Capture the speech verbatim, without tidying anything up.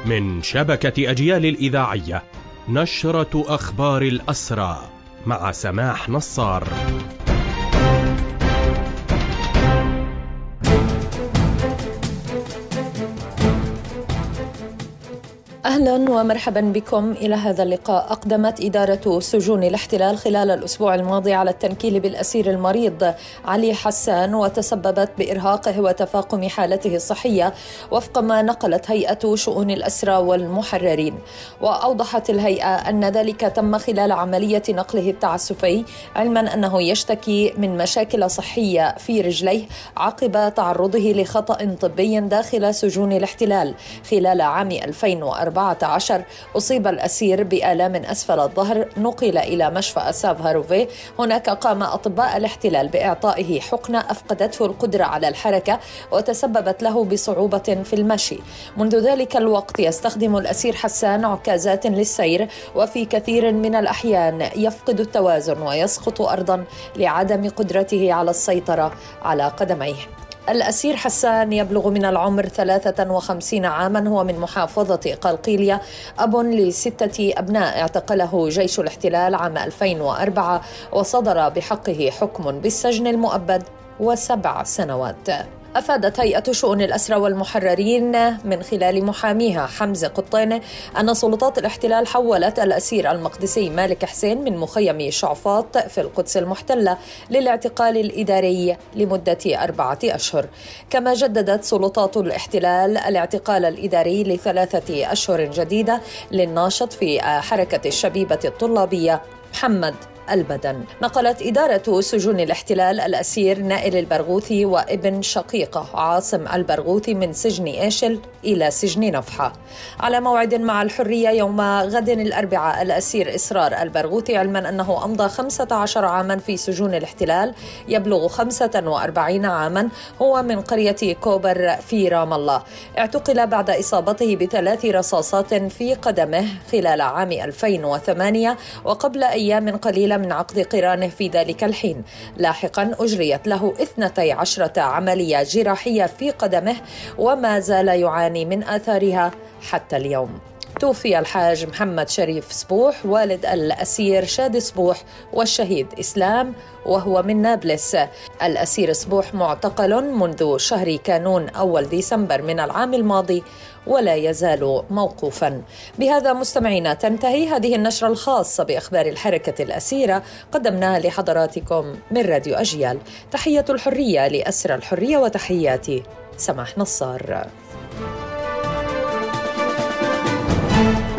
من شبكة أجيال الإذاعية، نشرة أخبار الأسرى مع سماح نصار. أهلا ومرحبا بكم إلى هذا اللقاء. أقدمت إدارة سجون الاحتلال خلال الأسبوع الماضي على التنكيل بالأسير المريض علي حسان، وتسببت بإرهاقه وتفاقم حالته الصحية وفق ما نقلت هيئة شؤون الأسرى والمحررين. وأوضحت الهيئة أن ذلك تم خلال عملية نقله التعسفي، علما أنه يشتكي من مشاكل صحية في رجليه عقب تعرضه لخطأ طبي داخل سجون الاحتلال. خلال عام ألفين وأربعة عشر أصيب الأسير بآلام أسفل الظهر، نقل إلى مشفى أساف هاروفي. هناك قام أطباء الاحتلال بإعطائه حقنة أفقدته القدرة على الحركة وتسببت له بصعوبة في المشي. منذ ذلك الوقت يستخدم الأسير حسان عكازات للسير، وفي كثير من الأحيان يفقد التوازن ويسقط أرضا لعدم قدرته على السيطرة على قدميه. الأسير حسان يبلغ من العمر ثلاثة وخمسين عاما، هو من محافظة قلقيلية، أب لستة أبناء اعتقله جيش الاحتلال عام ألفين وأربعة وصدر بحقه حكم بالسجن المؤبد وسبع سنوات. أفادت هيئة شؤون الأسرى والمحررين من خلال محاميها حمزة قطينة أن سلطات الاحتلال حولت الأسير المقدسي مالك حسين من مخيم شعفاط في القدس المحتلة للاعتقال الإداري لمدة أربعة أشهر. كما جددت سلطات الاحتلال الاعتقال الإداري لثلاثة أشهر جديدة للناشط في حركة الشبيبة الطلابية محمد البدن. نقلت إدارة سجون الاحتلال الأسير نائل البرغوثي وابن شقيقه عاصم البرغوثي من سجن إيشل إلى سجن نفحة. على موعد مع الحرية يوم غد الأربعاء الأسير إسرار البرغوثي، علما أنه أمضى خمسة عشر عاما في سجون الاحتلال، يبلغ خمسة وأربعين عاما، هو من قرية كوبر في رام الله. اعتقل بعد إصابته بثلاث رصاصات في قدمه خلال عام ألفين وثمانية، وقبل أيام قليلة من عقد قرانه في ذلك الحين. لاحقا أجريت له اثنتي عشرة عملية جراحية في قدمه، وما زال يعاني من آثارها حتى اليوم. توفي الحاج محمد شريف صبوح والد الأسير شادي صبوح والشهيد إسلام، وهو من نابلس. الأسير صبوح معتقل منذ شهر كانون أول ديسمبر من العام الماضي ولا يزال موقوفا. بهذا مستمعينا تنتهي هذه النشرة الخاصة بأخبار الحركة الأسيرة، قدمناها لحضراتكم من راديو أجيال. تحية الحرية لأسرى الحرية، وتحياتي سماح نصار.